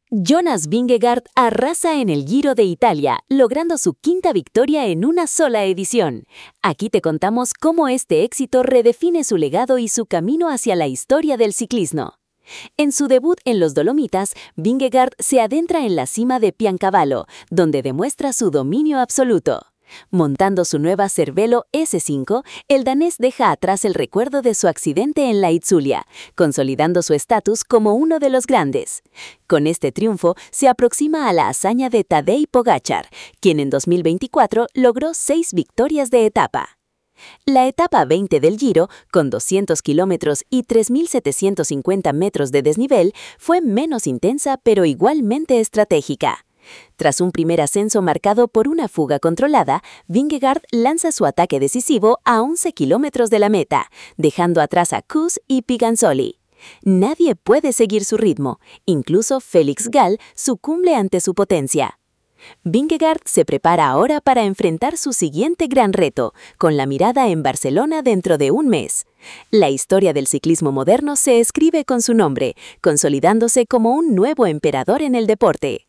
Jonas Vingegaard arrasa en el Giro de Italia, logrando su quinta victoria en una sola edición. Aquí te contamos cómo este éxito redefine su legado y su camino hacia la historia del ciclismo. En su debut en los Dolomitas, Vingegaard se adentra en la cima de Piancavallo, donde demuestra su dominio absoluto. Montando su nueva Cervelo S5, el danés deja atrás el recuerdo de su accidente en la Itzulia, consolidando su estatus como uno de los grandes. Con este triunfo se aproxima a la hazaña de Tadej Pogačar, quien en 2024 logró 6 victorias de etapa. La etapa 20 del Giro, con 200 kilómetros y 3.750 metros de desnivel, fue menos intensa pero igualmente estratégica. Tras un primer ascenso marcado por una fuga controlada, Vingegaard lanza su ataque decisivo a 11 kilómetros de la meta, dejando atrás a Kuss y Piganzoli. Nadie puede seguir su ritmo, incluso Félix Gall sucumbe ante su potencia. Vingegaard se prepara ahora para enfrentar su siguiente gran reto, con la mirada en Barcelona dentro de un mes. La historia del ciclismo moderno se escribe con su nombre, consolidándose como un nuevo emperador en el deporte.